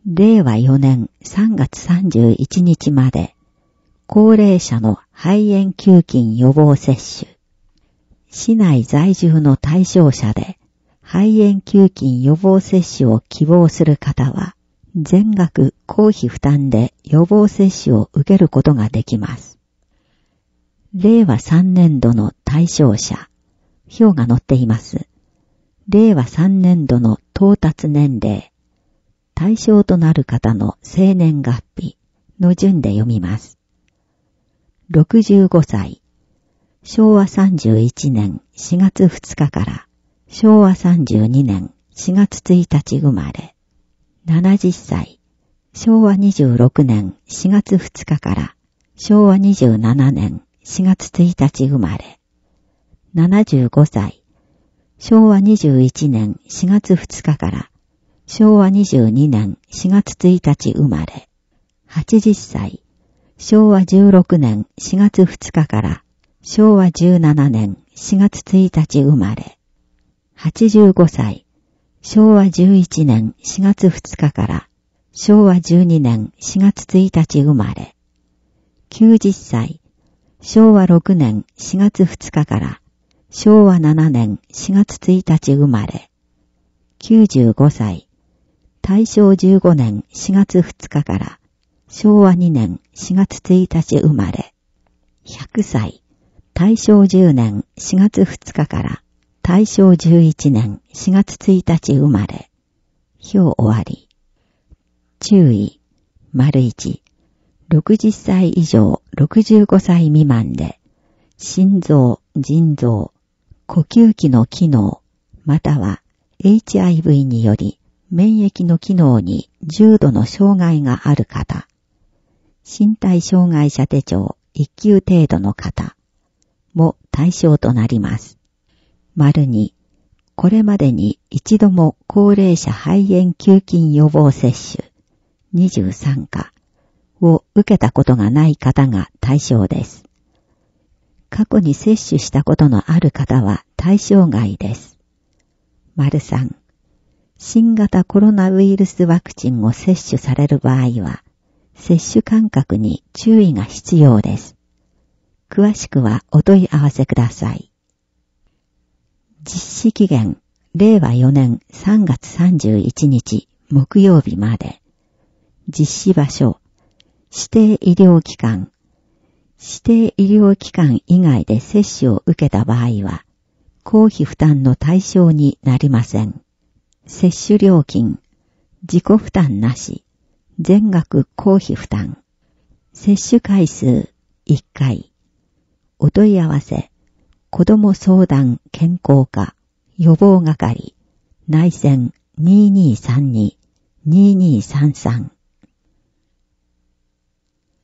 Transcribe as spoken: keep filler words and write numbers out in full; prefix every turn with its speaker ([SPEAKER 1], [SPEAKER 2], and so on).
[SPEAKER 1] れいわよねんさんがつさんじゅういちにちまで、高齢者の肺炎球菌予防接種。市内在住の対象者で、肺炎球菌予防接種を希望する方は、全額公費負担で予防接種を受けることができます。れいわさんねんどの対象者、表が載っています。れいわさんねんどの到達年齢、対象となる方の生年月日の順で読みます。ろくじゅうごさい、しょうわさんじゅういちねんしがつふつかからしょうわさんじゅうにねんしがつついたち生まれ。ななじゅっさい、しょうわにじゅうろくねんしがつふつかからしょうわにじゅうななねんしがつついたち生まれ。ななじゅうごさい、しょうわにじゅういちねんしがつふつかからしょうわにじゅうにねんしがつついたち生まれ。はちじゅっさい、しょうわじゅうろくねんしがつふつかからしょうわじゅうななねんしがつついたち生まれ。はちじゅうごさい、しょうわじゅういちねんしがつふつかからしょうわじゅうにねんしがつついたち生まれ。きゅうじゅっさい、しょうわろくねんしがつふつかからしょうわななねんしがつついたち生まれ。きゅうじゅうごさい、たいしょうじゅうごねんしがつふつかからしょうわにねんしがつついたち生まれ。ひゃくさい、たいしょうじゅうねんしがつふつかからたいしょうじゅういちねんしがつついたち生まれ。表終わり。注意、丸いち、ろくじゅっさい以上ろくじゅうごさい未満で、心臓、腎臓、呼吸器の機能、または エイチアイブイ により免疫の機能に重度の障害がある方、身体障害者手帳いっきゅう程度の方も対象となります。丸に、これまでに一度も高齢者肺炎球菌予防接種にじゅうさんかを受けたことがない方が対象です。過去に接種したことのある方は対象外です。丸さん、新型コロナウイルスワクチンを接種される場合は、接種間隔に注意が必要です。詳しくはお問い合わせください。実施期限、れいわよねんさんがつさんじゅういちにち木曜日まで。実施場所、指定医療機関。指定医療機関以外で接種を受けた場合は、公費負担の対象になりません。接種料金、自己負担なし、全額公費負担。接種回数いっかい。お問い合わせ、子ども相談健康課予防係内線にーにーさんにーにーにーさんさん